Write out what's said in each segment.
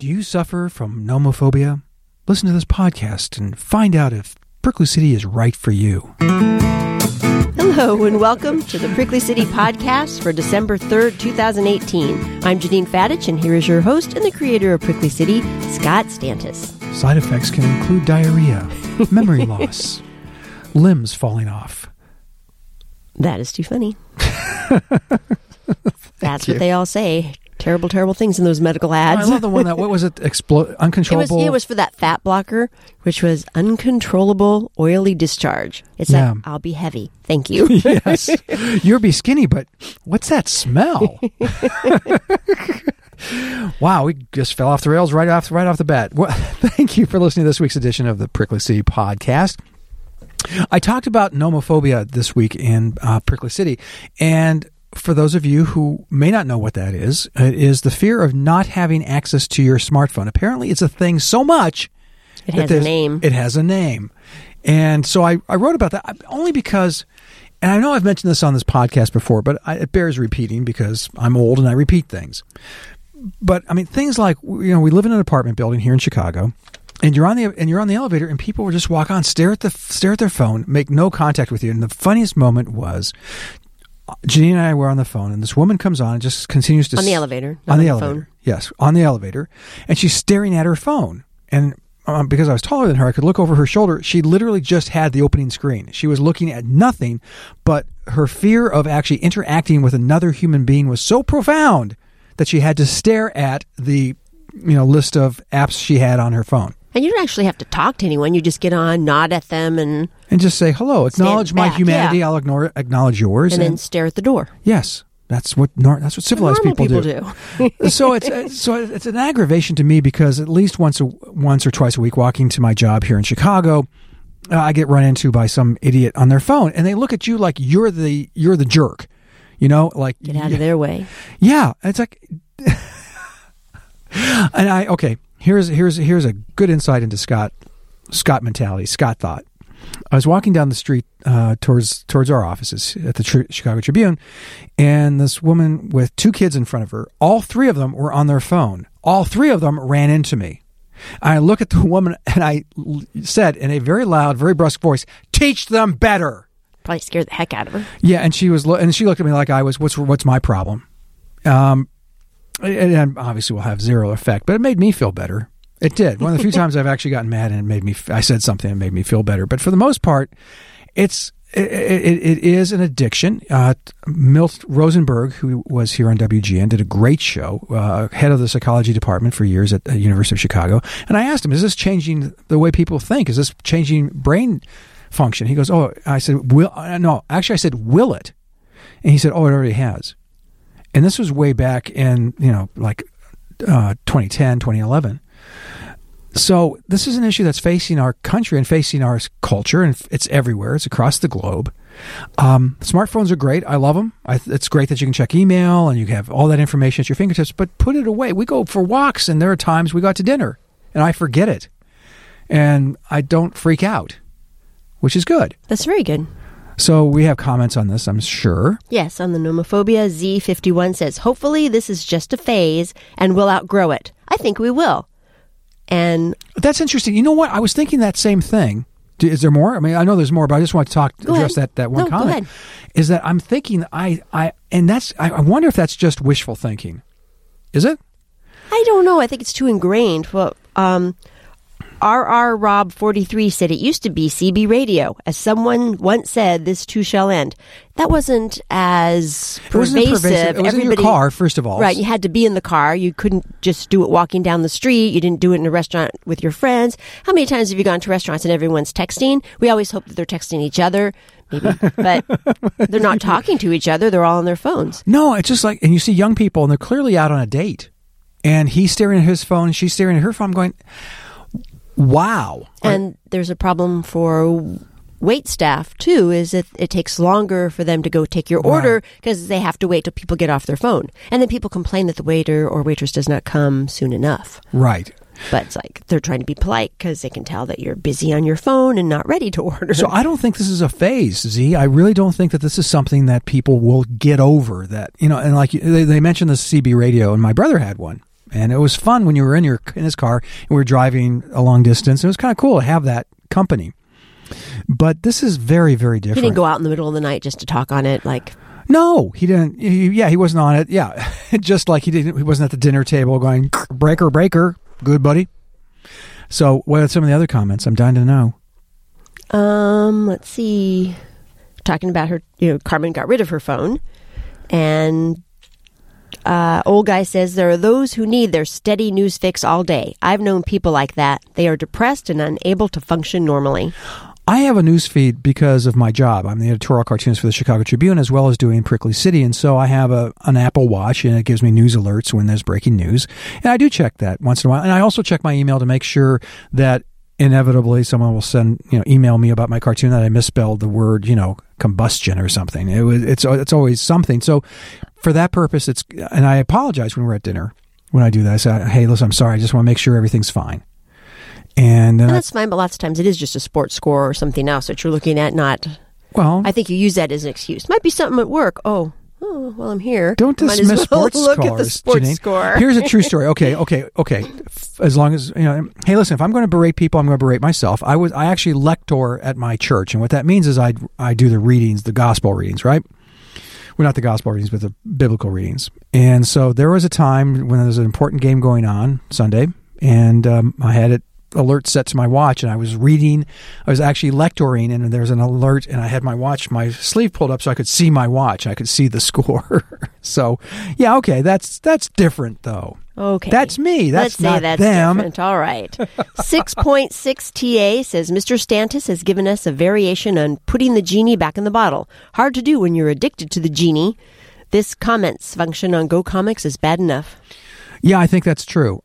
Do you suffer from nomophobia? Listen to this podcast and find out if Prickly City is right for you. Hello and welcome to the Prickly City Podcast for December 3rd, 2018. I'm Janine Fadich, and here is your host and the creator of Prickly City, Scott Stantis. Side effects can include diarrhea, memory loss, limbs falling off. That is too funny. That's what they all say. Terrible, terrible things in those medical ads. I love the one that, what was it? Uncontrollable. It was for that fat blocker, which was uncontrollable oily discharge. It's like, I'll be heavy. Thank you. Yes. You'll be skinny, but what's that smell? Wow, we just fell off the rails right off the bat. Well, thank you for listening to this week's edition of the Prickly City Podcast. I talked about nomophobia this week in Prickly City, and for those of you who may not know what that is, it is the fear of not having access to your smartphone. Apparently, it's a thing so much. It has a name. It has a name. And so I wrote about that only because, and I know I've mentioned this on this podcast before, but it bears repeating because I'm old and I repeat things. But I mean, things like, we live in an apartment building here in Chicago, and you're on the elevator, and people will just walk on, stare at their phone, make no contact with you. And the funniest moment was, Janine and I were on the phone, and this woman comes on and just continues to... On the elevator. On the elevator. Phone. Yes, on the elevator. And she's staring at her phone. And because I was taller than her, I could look over her shoulder. She literally just had the opening screen. She was looking at nothing, but her fear of actually interacting with another human being was so profound that she had to stare at the list of apps she had on her phone. And you don't actually have to talk to anyone. You just get on, nod at them, and just say, hello, acknowledge my humanity, yeah. I'll acknowledge yours. And then stare at the door. Yes. That's what civilized people do. So it's an aggravation to me because at least once or twice a week, walking to my job here in Chicago, I get run into by some idiot on their phone, and they look at you like you're the jerk. Like get out of their way. Yeah, it's like, and here's a good insight into Scott mentality, Scott thought. I was walking down the street towards our offices at the Chicago Tribune, and this woman with two kids in front of her, all three of them were on their phone. All three of them ran into me. I look at the woman, and I said in a very loud, very brusque voice, "Teach them better." Probably scared the heck out of her. Yeah, and she looked at me like I was, what's my problem? And obviously will have zero effect, but it made me feel better. It did. One of the few times I've actually gotten mad and I said something and made me feel better. But for the most part, it is an addiction. Milt Rosenberg, who was here on WGN, did a great show, head of the psychology department for years at the University of Chicago. And I asked him, is this changing the way people think? Is this changing brain function? He goes, oh, I said, I said, will it? And he said, oh, it already has. And this was way back in, 2010, 2011. So this is an issue that's facing our country and facing our culture, and it's everywhere. It's across the globe. Smartphones are great. I love them. It's great that you can check email and you have all that information at your fingertips, but put it away. We go for walks, and there are times we go out to dinner, and I forget it. And I don't freak out, which is good. That's very good. So we have comments on this, I'm sure. Yes, on the nomophobia, Z51 says, hopefully this is just a phase and we'll outgrow it. I think we will. And that's interesting. You know what? I was thinking that same thing. Is there more? I mean, I know there's more, but I just want to address that one comment. Go ahead. Is that I'm thinking I wonder if that's just wishful thinking. Is it? I don't know. I think it's too ingrained. Well, RR Rob 43 said it used to be CB radio. As someone once said, this too shall end. That wasn't as pervasive. It was in your car, first of all. Right. You had to be in the car. You couldn't just do it walking down the street. You didn't do it in a restaurant with your friends. How many times have you gone to restaurants and everyone's texting? We always hope that they're texting each other, maybe, but they're not talking to each other. They're all on their phones. No, it's just like, and you see young people, and they're clearly out on a date. And he's staring at his phone, and she's staring at her phone, going, wow. And there's a problem for wait staff, too, is that it takes longer for them to go take your order because they have to wait till people get off their phone. And then people complain that the waiter or waitress does not come soon enough. Right. But it's like they're trying to be polite because they can tell that you're busy on your phone and not ready to order. So I don't think this is a phase, Z. I really don't think that this is something that people will get over. That, and like they mentioned the CB radio, and my brother had one. And it was fun when you were in his car and we were driving a long distance. It was kind of cool to have that company. But this is very, very different. He didn't go out in the middle of the night just to talk on it, like... No, he didn't. He wasn't on it. Yeah, just like he wasn't at the dinner table going, breaker, breaker, good buddy. So what are some of the other comments? I'm dying to know. Let's see. Talking about her, Carmen got rid of her phone. And old guy says, there are those who need their steady news fix all day. I've known people like that. They are depressed and unable to function normally. I have a news feed because of my job. I'm the editorial cartoonist for the Chicago Tribune as well as doing Prickly City. And so I have an Apple Watch and it gives me news alerts when there's breaking news. And I do check that once in a while. And I also check my email to make sure that inevitably someone will email me about my cartoon that I misspelled the word, combustion or something. It's always something. So for that purpose, and I apologize when we're at dinner when I do that. I say, hey, listen, I'm sorry. I just want to make sure everything's fine. And that's fine, but lots of times it is just a sports score or something else that you're looking at, not... Well... I think you use that as an excuse. Might be something at work. Oh, well, I'm here. Don't dismiss sports look scores, at the sports Janine. score. Here's a true story. Okay. As long as, hey, listen, if I'm going to berate people, I'm going to berate myself. I actually lector at my church, and what that means is I do the readings, the gospel readings, right? Well, not the gospel readings, but the biblical readings. And so there was a time when there was an important game going on Sunday, and I had it alert set to my watch, and I was actually lectoring, and there was an alert, and I had my sleeve pulled up so I could see my watch. I could see the score. So, yeah, okay, that's different, though. Okay. That's me. That's not that's them. Different. All right. 6.6 TA says, Mr. Stantis has given us a variation on putting the genie back in the bottle. Hard to do when you're addicted to the genie. This comments function on Go Comics is bad enough. Yeah, I think that's true.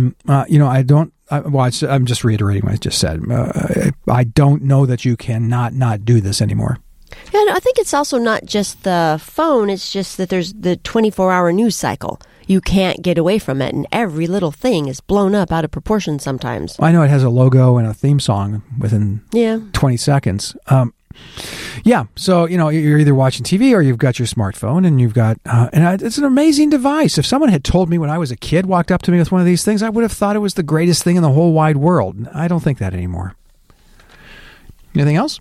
I don't... I'm just reiterating what I just said. I don't know that you can not do this anymore. Yeah, I think it's also not just the phone. It's just that there's the 24-hour news cycle. You can't get away from it, and every little thing is blown up out of proportion sometimes. I know it has a logo and a theme song within 20 seconds. Yeah, so, you're either watching TV or you've got your smartphone and you've got, it's an amazing device. If someone had told me when I was a kid, walked up to me with one of these things, I would have thought it was the greatest thing in the whole wide world. I don't think that anymore. Anything else?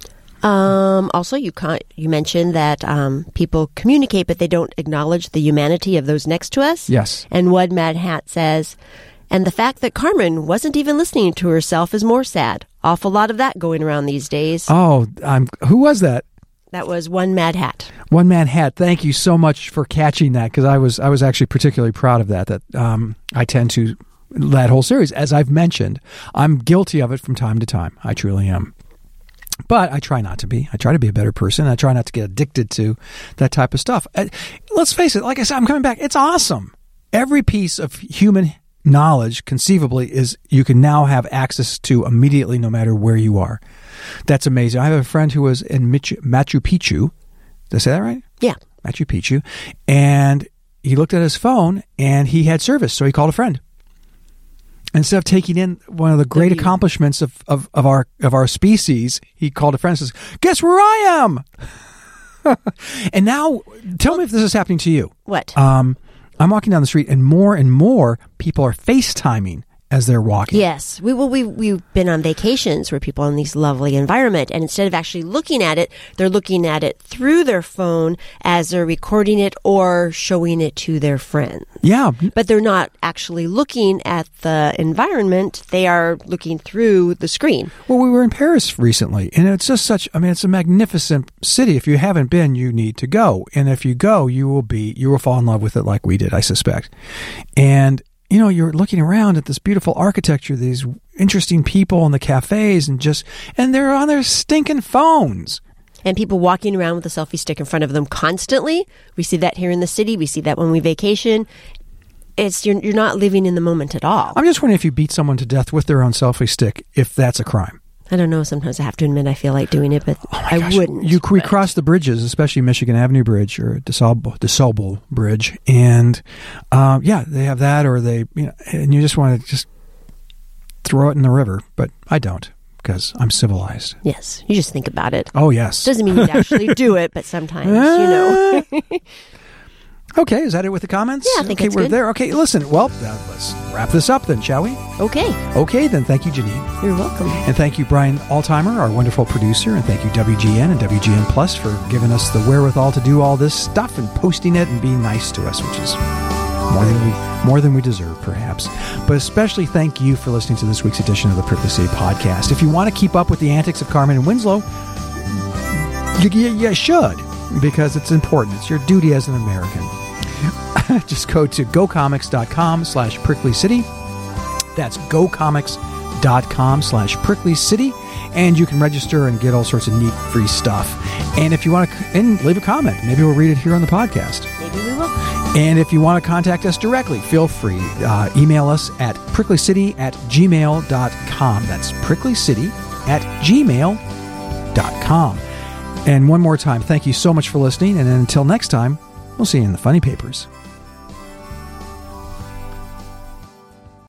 Also, you mentioned that people communicate, but they don't acknowledge the humanity of those next to us. Yes. And Wud Mad Hat says, and the fact that Carmen wasn't even listening to herself is more sad. Awful lot of that going around these days. Oh, who was that? That was One Mad Hat. One Mad Hat. Thank you so much for catching that, because I was actually particularly proud of that. I tend to, that whole series, as I've mentioned, I'm guilty of it from time to time. I truly am. But I try not to be. I try to be a better person. I try not to get addicted to that type of stuff. Let's face it, like I said, I'm coming back. It's awesome. Every piece of human knowledge conceivably is you can now have access to immediately no matter where you are. That's amazing. I have a friend who was in Machu Picchu. Did I say that right? Yeah. Machu Picchu. And he looked at his phone and he had service, so he called a friend. Instead of taking in one of the great accomplishments of our species, he called a friend and says, "Guess where I am?" And now, tell me if this is happening to you. What? I'm walking down the street, and more people are FaceTiming as they're walking. Yes. We've been on vacations where people are in this lovely environment, and instead of actually looking at it, they're looking at it through their phone as they're recording it or showing it to their friends. Yeah. But they're not actually looking at the environment. They are looking through the screen. Well, we were in Paris recently, and it's just it's a magnificent city. If you haven't been, you need to go. And if you go, you will fall in love with it like we did, I suspect. And you're looking around at this beautiful architecture, these interesting people in the cafes, and they're on their stinking phones. And people walking around with a selfie stick in front of them constantly. We see that here in the city. We see that when we vacation. You're not living in the moment at all. I'm just wondering if you beat someone to death with their own selfie stick, if that's a crime. I don't know. Sometimes I have to admit I feel like doing it, but I wouldn't. We cross the bridges, especially Michigan Avenue Bridge or DeSaulles Bridge, and they have that, or and you just want to just throw it in the river, but I don't, because I'm civilized. Yes, you just think about it. Oh yes, Doesn't mean you'd actually do it, but sometimes Okay, is that it with the comments? Yeah, I think okay, it's we're good. there. Okay, listen, well, let's wrap this up then, shall we? Okay. Okay, then thank you, Janine. You're welcome. And thank you, Brian Altimer, our wonderful producer, and thank you, WGN and WGN Plus, for giving us the wherewithal to do all this stuff and posting it and being nice to us, which is more than we deserve, perhaps. But especially thank you for listening to this week's edition of the Prickly City Podcast. If you want to keep up with the antics of Carmen and Winslow, you should, because it's important. It's your duty as an American. Just go to gocomics.com/pricklycity. That's gocomics.com/pricklycity. And you can register and get all sorts of neat free stuff. And if you want to leave a comment, maybe we'll read it here on the podcast. Maybe we will. And if you want to contact us directly, feel free. Email us at pricklycity@gmail.com. That's pricklycity@gmail.com. And one more time, thank you so much for listening. And until next time, we'll see you in the funny papers.